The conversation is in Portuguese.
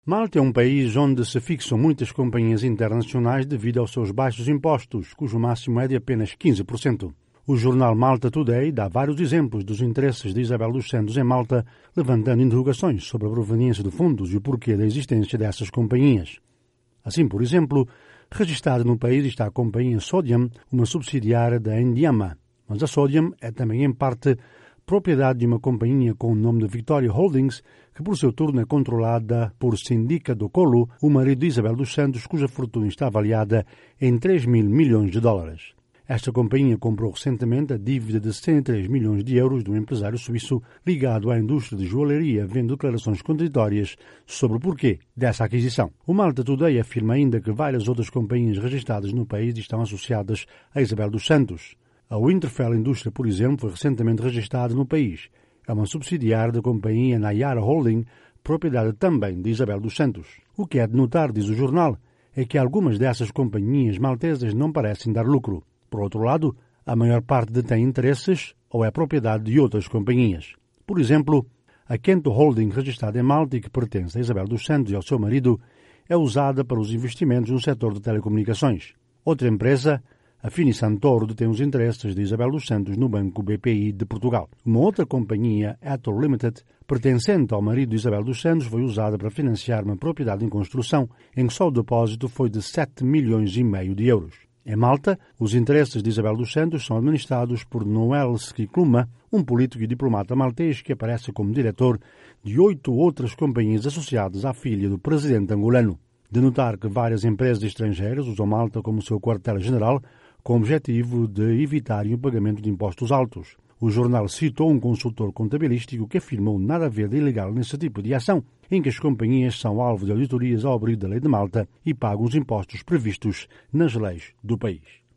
Malta é um país onde se fixam muitas companhias internacionais devido aos seus baixos impostos, cujo máximo é de apenas 15%. O jornal Malta Today dá vários exemplos dos interesses de Isabel dos Santos em Malta, levantando interrogações sobre a proveniência de fundos e o porquê da existência dessas companhias. Assim, por exemplo, registada no país está a companhia Sodium, uma subsidiária da Endiama, mas a Sodium é também em parte propriedade de uma companhia com o nome de Victoria Holdings, que por seu turno é controlada por Sindica do Colo, o marido de Isabel dos Santos, cuja fortuna está avaliada em 3 mil milhões de dólares. Esta companhia comprou recentemente a dívida de 103 milhões de euros de um empresário suíço ligado à indústria de joalheria, vendo declarações contraditórias sobre o porquê dessa aquisição. O Malta Today afirma ainda que várias outras companhias registradas no país estão associadas a Isabel dos Santos. A Winterfell Indústria, por exemplo, foi recentemente registrada no país. É uma subsidiária da companhia Nayara Holding, propriedade também de Isabel dos Santos. O que é de notar, diz o jornal, é que algumas dessas companhias maltesas não parecem dar lucro. Por outro lado, a maior parte detém interesses ou é propriedade de outras companhias. Por exemplo, a Kento Holding, registrada em Malta e que pertence a Isabel dos Santos e ao seu marido, é usada para os investimentos no setor de telecomunicações. Outra empresa, a Fini Santoro, detém os interesses de Isabel dos Santos no Banco BPI de Portugal. Uma outra companhia, Ator Limited, pertencente ao marido de Isabel dos Santos, foi usada para financiar uma propriedade em construção, em que só o depósito foi de 7 milhões e meio de euros. Em Malta, os interesses de Isabel dos Santos são administrados por Noel Skikluma, um político e diplomata maltês que aparece como diretor de 8 outras companhias associadas à filha do presidente angolano. De notar que várias empresas estrangeiras usam Malta como seu quartel-general, com o objetivo de evitarem o pagamento de impostos altos. O jornal citou um consultor contabilístico que afirmou nada haver de ilegal nesse tipo de ação, em que as companhias são alvo de auditorias ao abrigo da lei de Malta e pagam os impostos previstos nas leis do país.